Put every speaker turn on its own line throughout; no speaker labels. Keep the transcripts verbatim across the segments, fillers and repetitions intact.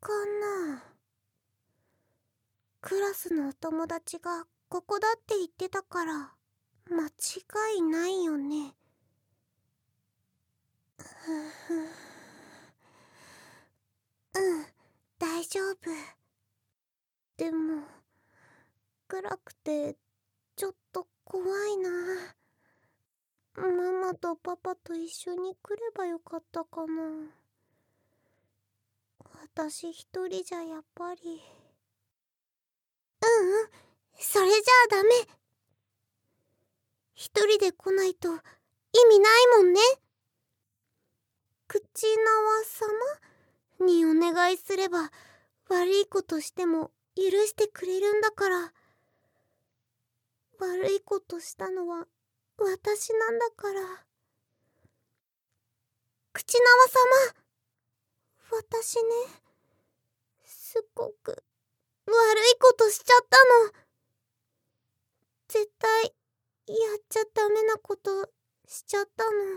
かな。クラスのお友達がここだって言ってたから間違いないよね。ふふうん、大丈夫。でも暗くてちょっと怖いな。ママとパパと一緒に来ればよかったかな。私一人じゃやっぱり。うんうん、それじゃあダメ。一人で来ないと意味ないもんね。口縄様にお願いすれば悪いことしても許してくれるんだから。悪いことしたのは私なんだから。口縄様、私ね、すっごく悪いことしちゃったの。絶対やっちゃダメなことしちゃったの。あのね、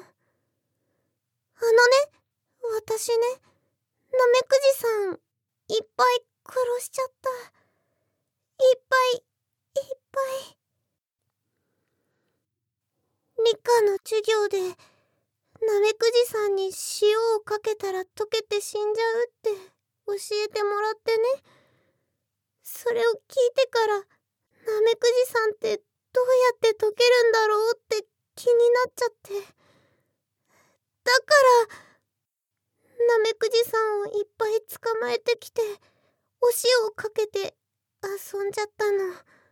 私ね、ナメクジさんいっぱい殺しちゃった。いっぱいいっぱい。理科の授業でナメクジさんに塩をかけたら溶けて死んじゃうって教えてもらってね。それを聞いてからナメクジさんってどうやって溶けるんだろうって気になっちゃって。だからナメクジさんをいっぱい捕まえてきてお塩をかけて遊んじゃったの。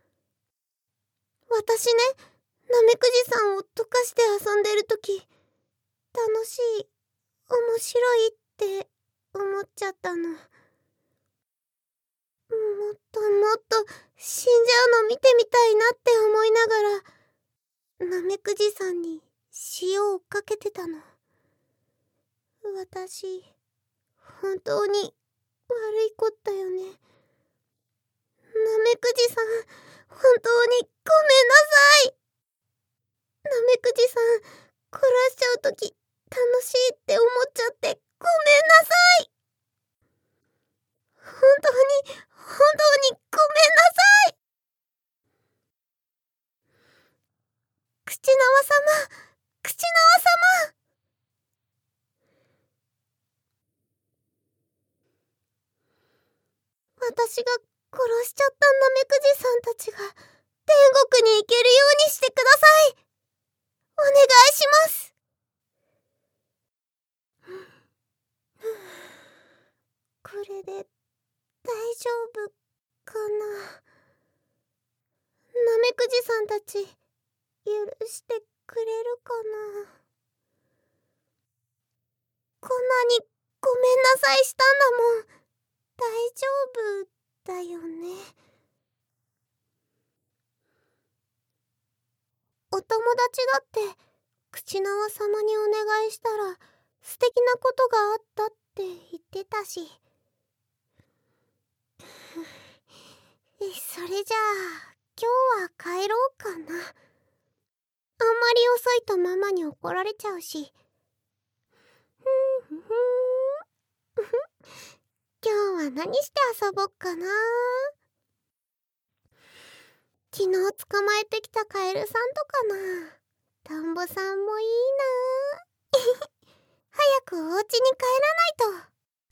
私ね、ナメクジさんを溶かして遊んでるとき楽しい、面白いって思っちゃったの。もっともっと死んじゃうの見てみたいなって思いながらナメクジさんに塩をかけてたの。私本当に悪い子だよね。ナメクジさん、本当にごめんなさい。ナメクジさん殺しちゃうとき楽しいって思っちゃってごめんなさい。本当に本当にごめんなさい。口縄様、口縄様。私が殺しちゃったナメクジさんたちが天国に行けるようにしてください。お願いします。これで大丈夫かな。ナメクジさんたち許してくれるかな。こんなにごめんなさいしたんだもん。大丈夫だよね。お友達だって口縄様にお願いしたら素敵なことがあったって言ってたし。それじゃあ今日は帰ろうかな。あんまり遅いとママに怒られちゃうし。ふんふん今日は何して遊ぼっかな。昨日捕まえてきたカエルさんとかな。トンボさんもいいな。早くお家に帰らない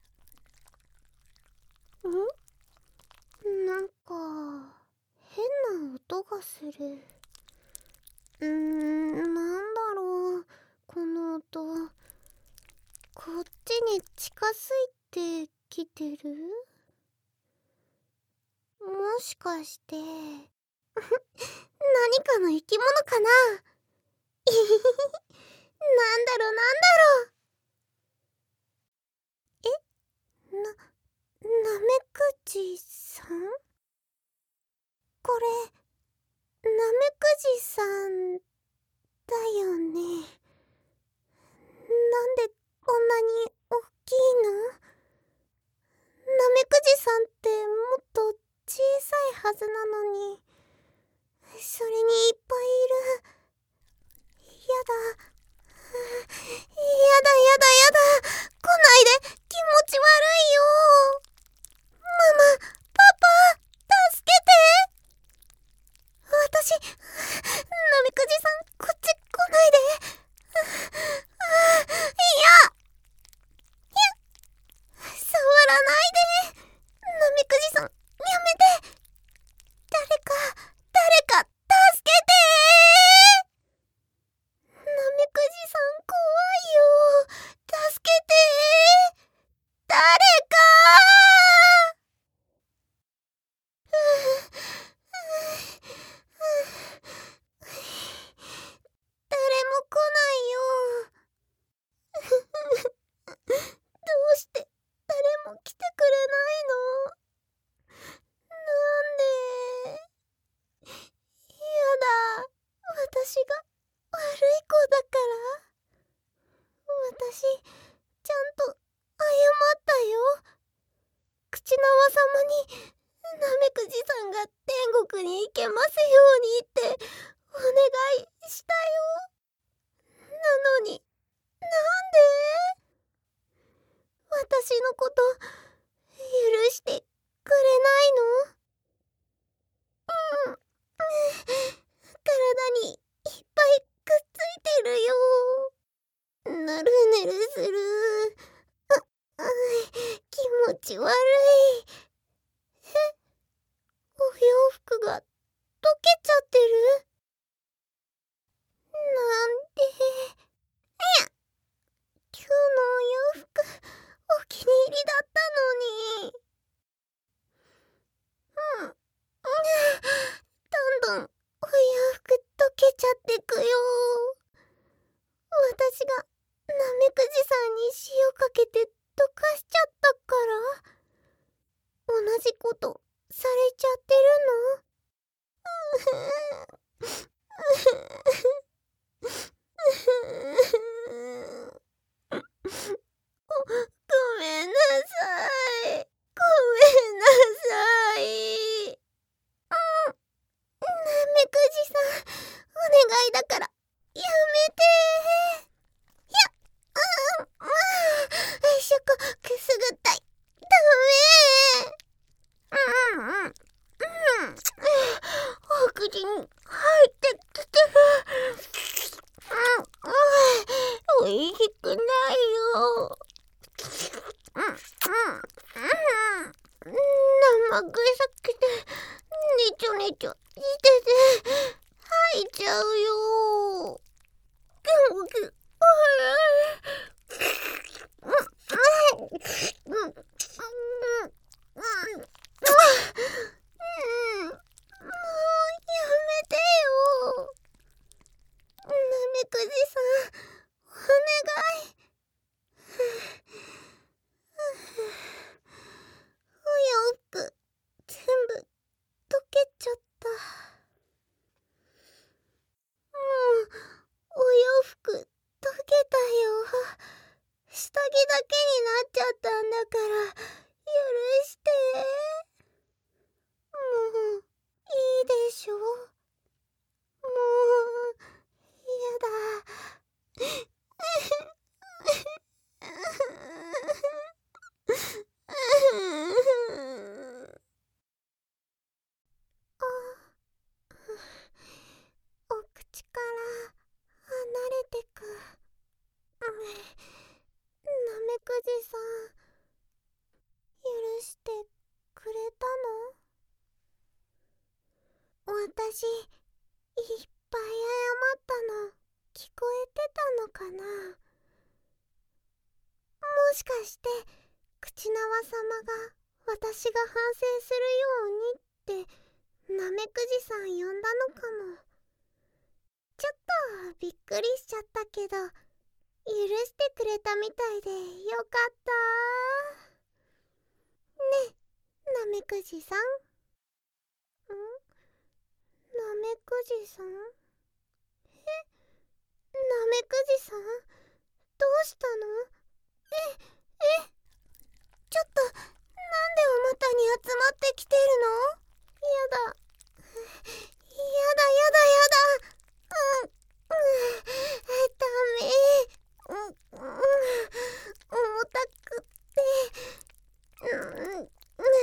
と。ん？なんか変な音がする。うーん、なんだろうこの音。こっちに近づいてきてる？もしかして何かの生き物かな。なんだろうなんだろう。え？な、ナメクジさん？これ、ナメクジさんだよね。なんでこんなに大きいの？ナメクジさんってもっと小さいはずなのに。それにいっぱいいる。やだ。やだやだやだ。来ないで。気持ち悪いよ。 ナメクジさんが天国に行けますようにってお願いしたよ。なのに、なんで？私のこと許してくれないの？うん。体にいっぱいくっついてるよ。ぬるぬるする。あ、あ、気持ち悪い。え、お洋服が溶けちゃってる？なんで。いや、今日のお洋服お気に入りだったのに。うん。どんどんお洋服溶けちゃってくよ。私がナメクジさんに塩かけて溶かしちゃったから、同じことされちゃってるの？ご、ごめんなさい。ごめんなさい。うん。ナメクジさん、お願いだから、やめて。いや、うん、まあ、しょこ、くすぐったい。ダメ。うんうんうん。うん。お口に入ってきてる。うん、うん。おいしくないよ。うん、うん、うん。生臭くて、ねちょねちょしてて、吐いちゃうよ。もうやめてよ。ナメクジさん、お願い。お洋服全部溶けちゃった。もうお洋服溶けたよ。下着だけになっちゃったんだから許して。もういいでしょ。もうやだ。お口から離れてく。ナメクジさん、許してくれたの？私、いっぱい謝ったの聞こえてたのかな？もしかして口縄様が私が反省するようにってナメクジさん呼んだのかも。ちょっとびっくりしちゃったけど、許してくれたみたいでよかった。ねえ、ナメクジさん。ん？ナメクジさん？え？ナメクジさん？どうしたの？え、え、ちょっと、なんでお股に集まってきてるの？やだ。やだやだやだ。うん、うん、ダメ。うん、うん、重たくって。うん、うん、体、動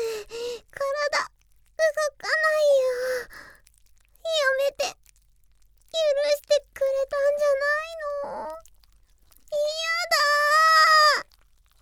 かないよ。やめて。許してくれたんじゃないの？やだー。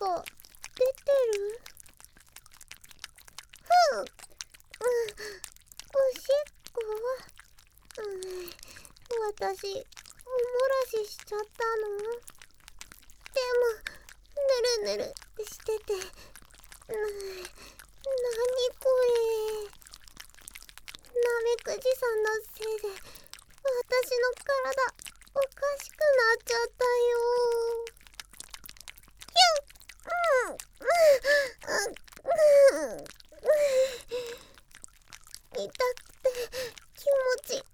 か出てる？ふう、うん、おしっこ、うん、私おもらししちゃったの？でもぬるぬるしてて、うん、なにこれ。ナメクジさんのせいで私の体おかしくなっちゃったよ。ひゅん、うん、うん、うん、うん、痛くて気持ち悪いのに、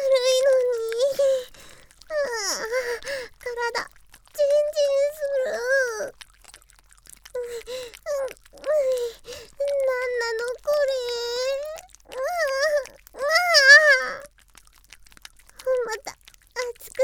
ああ、体ジンジンする。うん、うん、うん、なんなのこれ。うん、うん、また熱く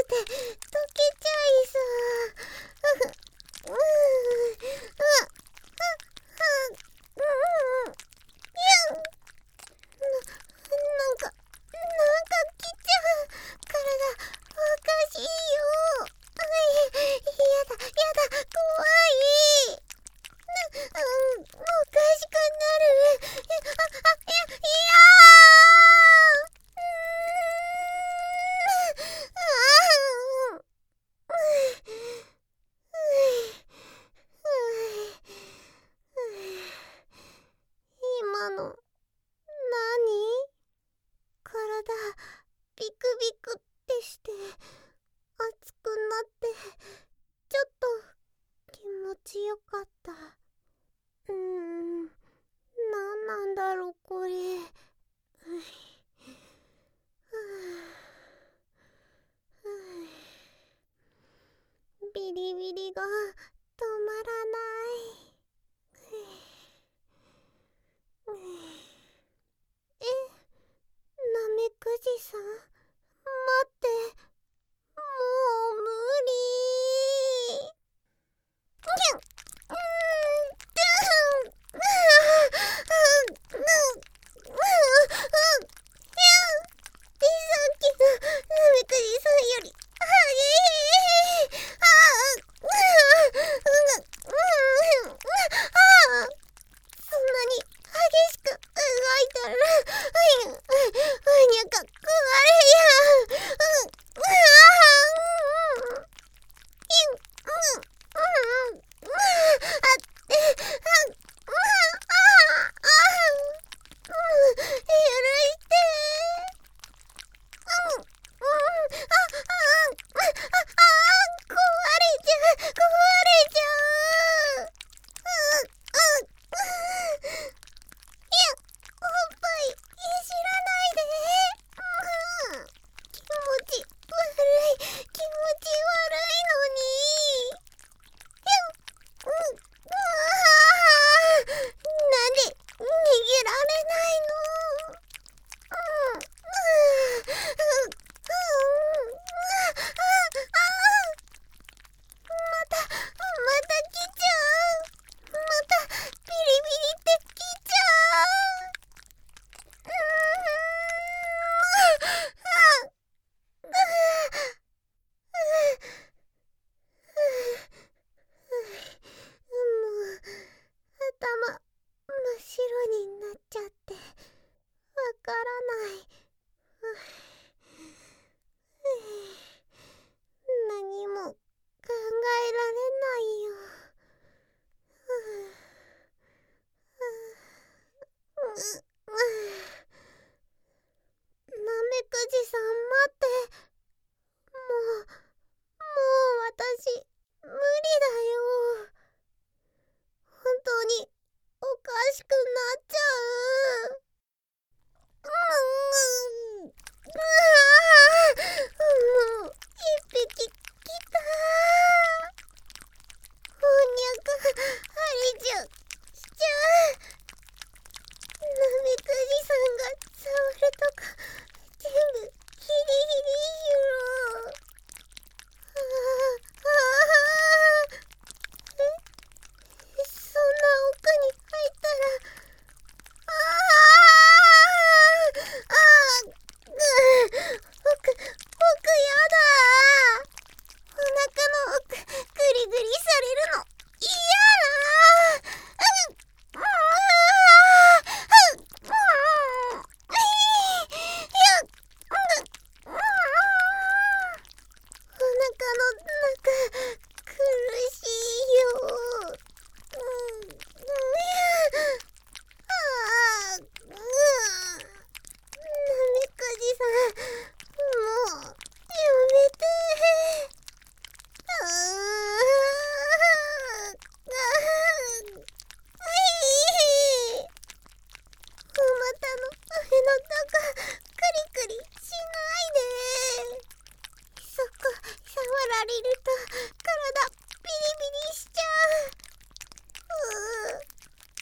られると体ビリビリしちゃう。うーうーう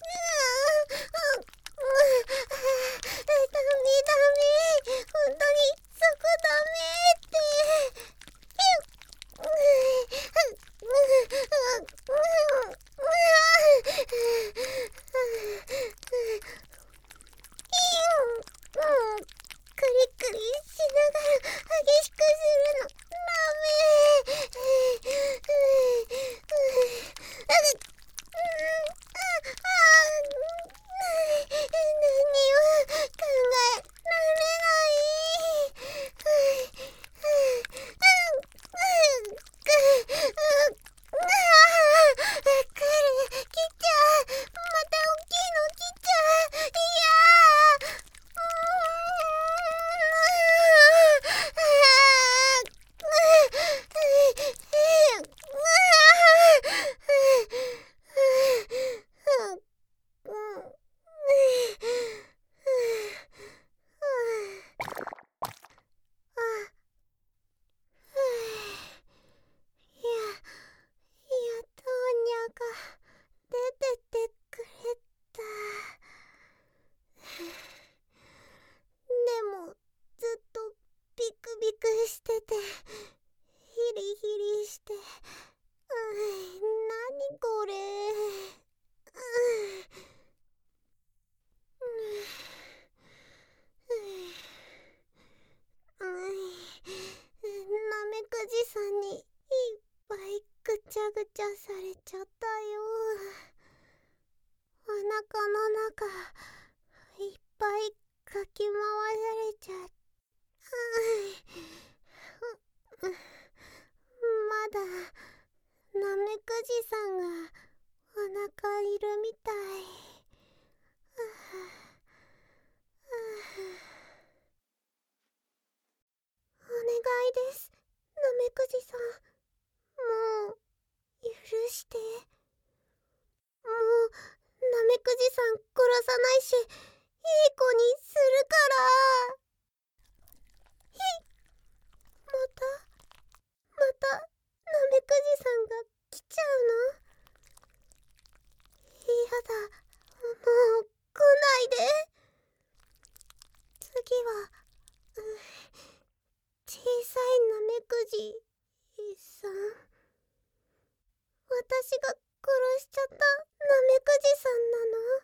ーダメダメ、本当にそこダメって。クリクリしながら激しくするのダメ。何を考えられない。しててヒリヒリして、うん、何これ、うん、なめくじさんにいっぱいぐちゃぐちゃされちゃったよ。お腹の中いっぱいかき回されちゃった。まだなめくじさんがお腹いるみたい。お願いです、なめくじさん。もう許して。もうなめくじさん殺さないし、いい子にするから。ひまたまたなめくじさんが来ちゃうの？やだ、もう来ないで。次は、うん、小さいなめくじさん。私が殺しちゃったなめくじさんな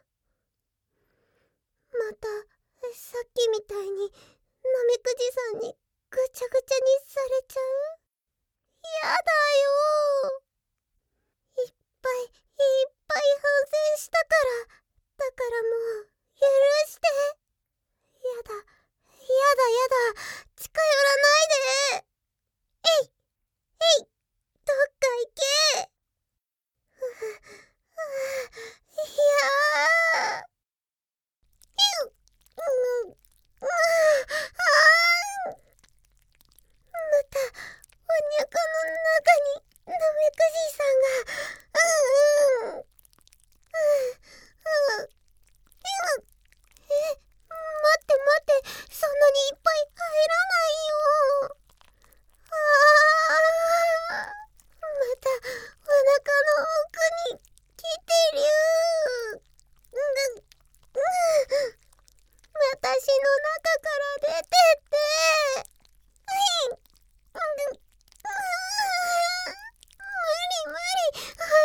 の？またさっきみたいになめくじさんにぐちゃぐちゃにされちゃう？やだよ。いっぱいいっぱい反省したから。だからもう許して。やだやだやだ、近寄らないで。えいえい、どっか行け。ふふいやー、ひゅうんうんあーまたおにゃかの中になめくじさんが。うんうんうんうんえ、待って待って、そんなにいっぱい入らないよ。あー、またお腹の奥に来てる。うんうん私の中から出てって。うんうん無理無理、入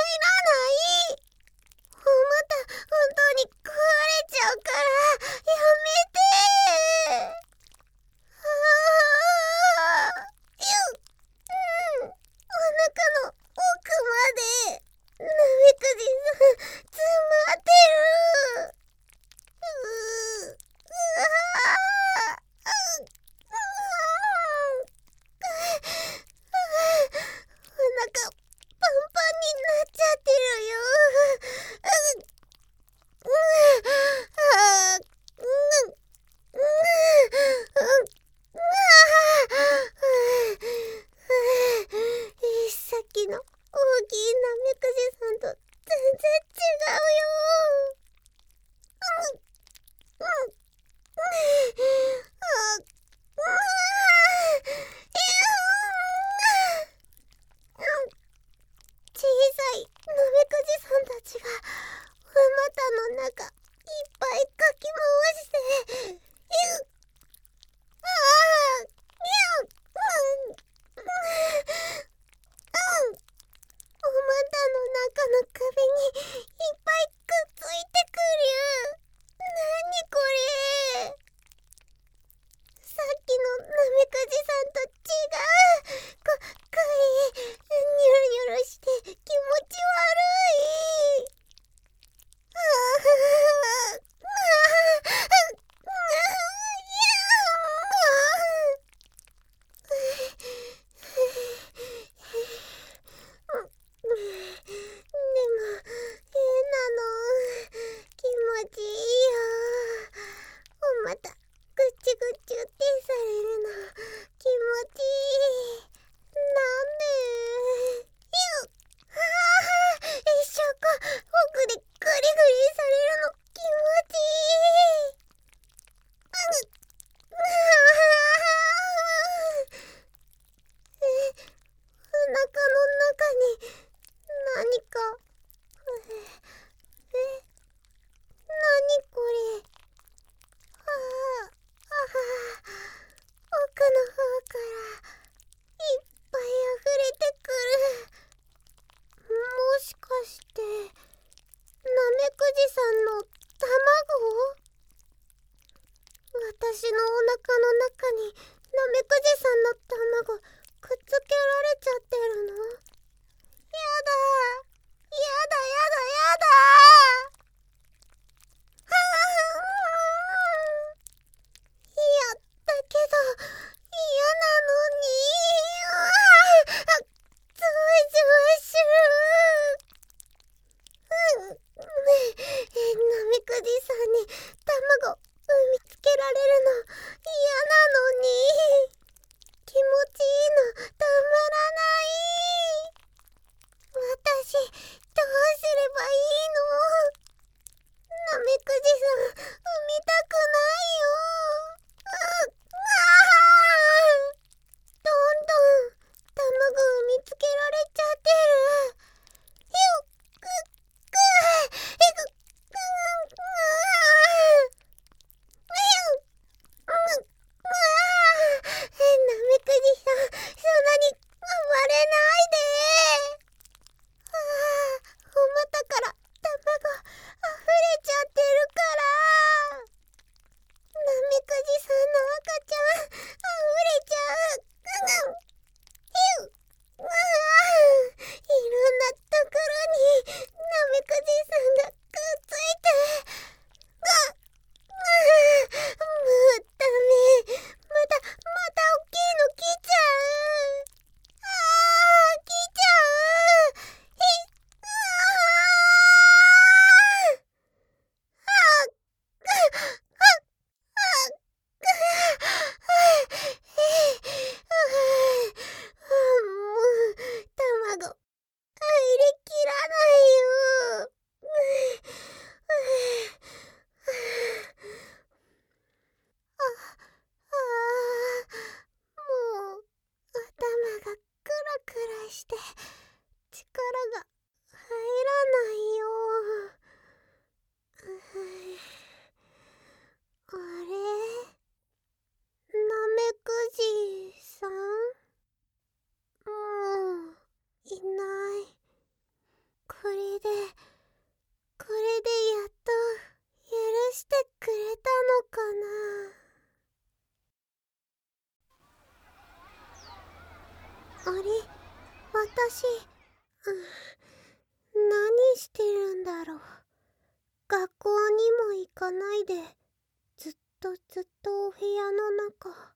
私、うん、何してるんだろう。学校にも行かないで、ずっとずっとお部屋の中。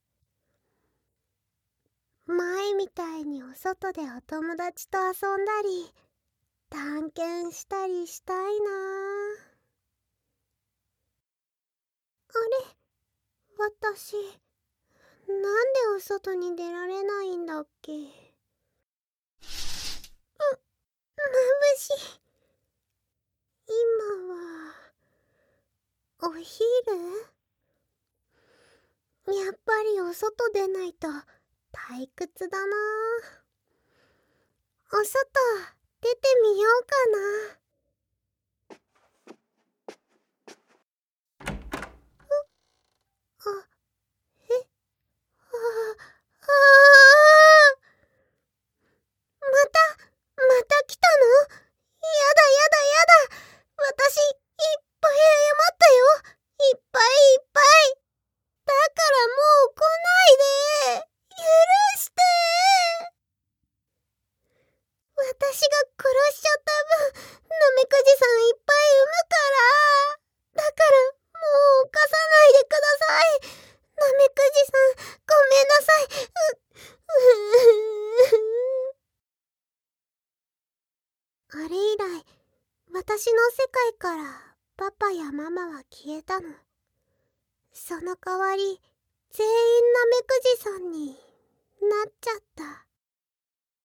前みたいにお外でお友達と遊んだり、探検したりしたいな。あれ、私、なんでお外に出られないんだっけ。う、眩しい。今は、お昼？やっぱりお外出ないと退屈だな。お外、出てみようかな。あ、え、あ、ああ、また、また来たの？やだやだやだ。私、いっぱい謝ったよ。いっぱいいっぱい。だからもう来ないで。許して。私が殺しちゃった分、ナメクジさんいっぱい産むから。だからもう犯さないでください。ナメクジさん、ごめんなさい。う、うあれ以来、私の世界からパパやママは消えたの。その代わり、全員ナメクジさんになっちゃった。